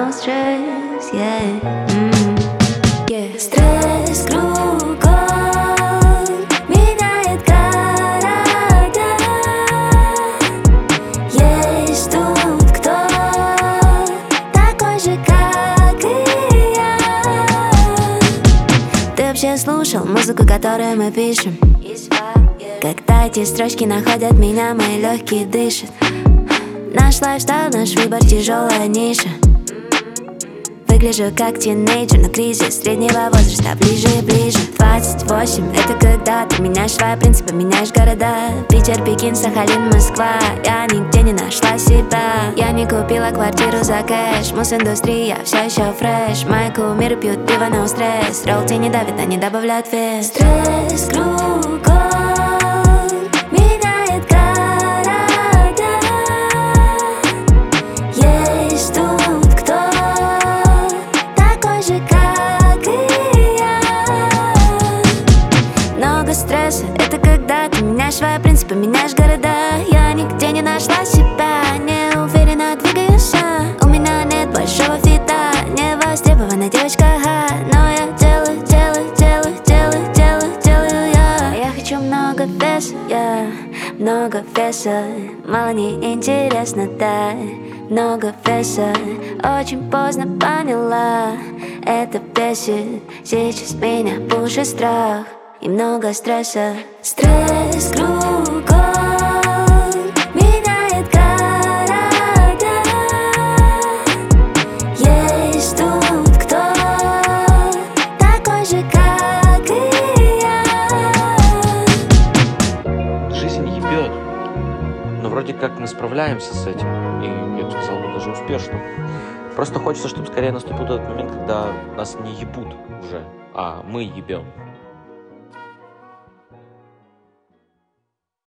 no stress, yeah. Yeah. Стресс кругом меняет города. Есть тут кто такой же, как и я. Ты вообще слушал музыку, которую мы пишем? Когда эти строчки находят меня, мои легкие дышат. Наш лайфстайл, наш выбор, тяжелая ниша. Выгляжу как тинейджер, но кризис среднего возраста ближе и ближе. 28, это когда ты меняешь свои принципы, меняешь города. Питер, Пекин, Сахалин, Москва. Я нигде не нашла себя. Я не купила квартиру за кэш. Мус-индустрия все еще фреш. Мои кумиры пьют пиво, но стресс. Роллти не давит, они добавляют вес. Стресс кругом меняет города. Есть тут кто такой же, как и я. Много стресса, это когда ты меняешь свои принципы, меняешь города. Я нигде не нашла себя, не уверенно двигаюсь. У меня нет большого фита, не востребованная девочка, но я делаю я. Я хочу много веса, много веса. Мало не интересно, да. Много веса, очень поздно поняла. Это бесит, сейчас меня пушит страх и много стресса. Стресс кругом меняет города. Есть тут кто такой же, как и я. Жизнь ебет. Но вроде как мы справляемся с этим. И я бы сказал, даже успешно. Просто хочется, чтобы скорее наступил тот момент, когда нас не ебут уже, а мы ебем.